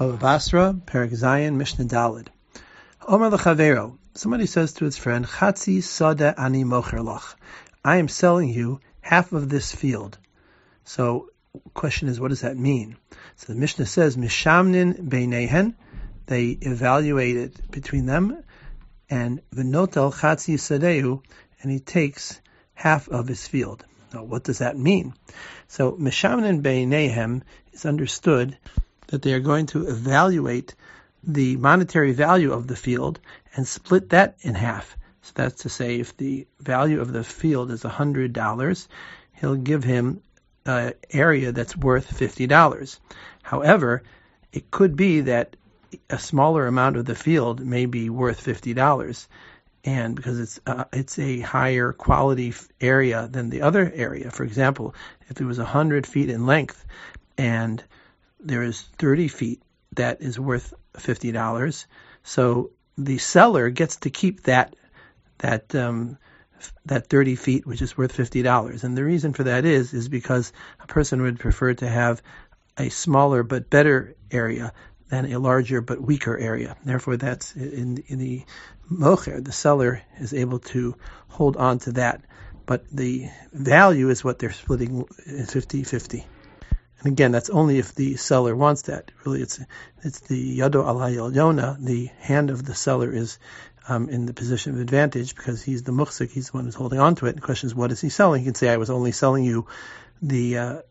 Bava Basra, Perek Zayin, Mishnah Daled. Omer l'chavero. Somebody says to his friend, Chatzi sada ani mocher lach. I am selling you half of this field. So, question is, what does that mean? So the Mishnah says, Mishamnin beinehen. They evaluate it between them, and v'notel chatzi sadeu, and he takes half of his field. Now, what does that mean? So, Mishamnin beinehem is understood that they are going to evaluate the monetary value of the field and split that in half. So that's to say, if the value of the field is $100, he'll give him an area that's worth $50. However, it could be that a smaller amount of the field may be worth $50, and because it's a higher quality area than the other area. For example, if it was 100 feet in length and there is 30 feet that is worth $50, so the seller gets to keep that 30 feet, which is worth $50. And the reason for that is because a person would prefer to have a smaller but better area than a larger but weaker area. Therefore, that's in the mocher, the seller is able to hold on to that. But the value is what they're splitting 50-50. And again, that's only if the seller wants that. Really, it's the yado alay yona, the hand of the seller is in the position of advantage because he's the muhsik, he's the one who's holding on to it. And the question is, what is he selling? He can say, I was only selling you the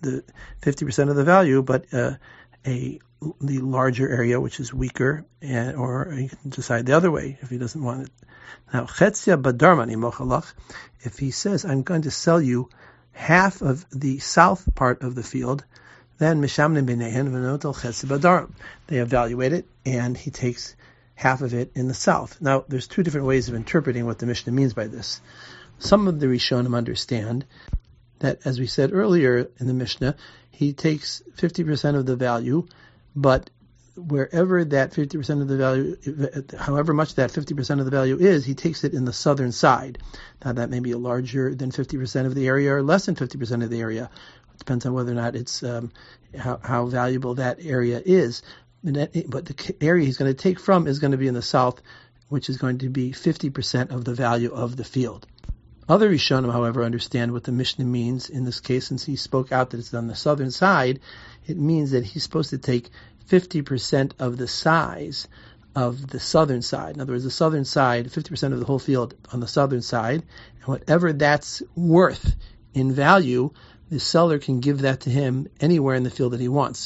50% of the value, but the larger area, which is weaker, or he can decide the other way if he doesn't want it. Now, chetzia badarmani mochalach, if he says, I'm going to sell you half of the south part of the field, then mishamnin b'neihen v'notel chetzia badarm. They evaluate it, and he takes half of it in the south. Now, there's two different ways of interpreting what the Mishnah means by this. Some of the Rishonim understand that, as we said earlier in the Mishnah, he takes 50% of the value, but wherever that 50% of the value, however much that 50% of the value is, he takes it in the southern side. Now, that may be larger than 50% of the area or less than 50% of the area. It depends on whether or not it's how valuable that area is. But the area he's going to take from is going to be in the south, which is going to be 50% of the value of the field. Other Rishonim, however, understand what the Mishnah means in this case, since he spoke out that it's on the southern side. It means that he's supposed to take 50% of the size of the southern side. In other words, the southern side, 50% of the whole field on the southern side, and whatever that's worth in value, the seller can give that to him anywhere in the field that he wants.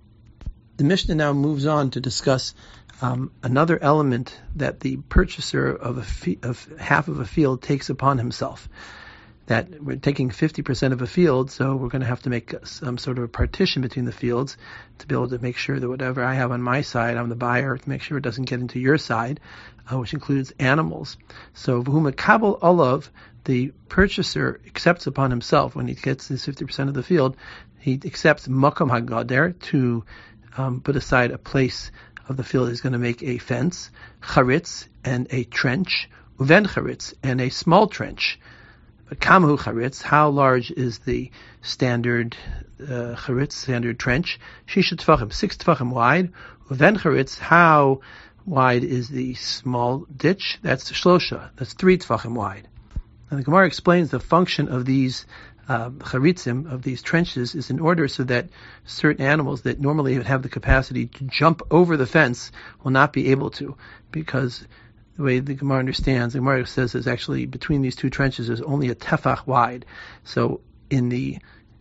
The Mishnah now moves on to discuss another element that the purchaser of half of a field takes upon himself. That we're taking 50% of a field, so we're going to have to make some sort of a partition between the fields to be able to make sure that whatever I have on my side, I'm the buyer, to make sure it doesn't get into your side, which includes animals. So, v'humakabel olav, the purchaser accepts upon himself, when he gets his 50% of the field, he accepts makom hagader, to put aside a place of the field he's going to make a fence, charitz, and a trench, uven charitz, and a small trench. Kamhu charitz, how large is the standard charitz, standard trench? Shisha tefachim, 6 tefachim wide. Uven charitz, how wide is the small ditch? That's shlosha, that's 3 tefachim wide. And the Gemara explains the function of these charitzim, of these trenches, is in order so that certain animals that normally would have the capacity to jump over the fence will not be able to, because the way the Gemara understands, the Gemara says is actually between these two trenches is only a tefach wide. So in the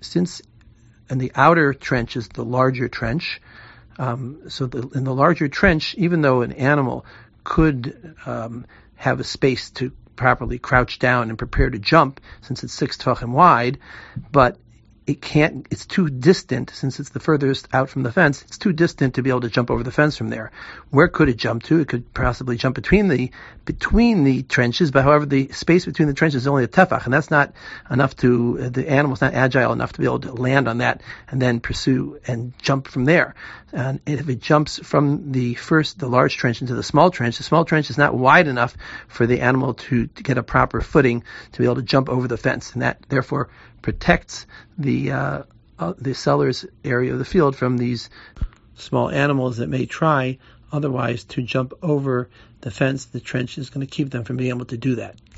outer trench is the larger trench. In the larger trench, even though an animal could have a space to properly crouch down and prepare to jump, since it's 6 tefachim wide, but it's too distant, since it's the furthest out from the fence, it's too distant to be able to jump over the fence from there. Where could it jump to? It could possibly jump between the trenches, but however, the space between the trenches is only a tefach, and that's not enough the animal's not agile enough to be able to land on that and then pursue and jump from there. And if it jumps from the large trench into the small trench is not wide enough for the animal to get a proper footing to be able to jump over the fence, and that therefore protects the seller's area of the field from these small animals that may try otherwise to jump over the fence. The trench is going to keep them from being able to do that.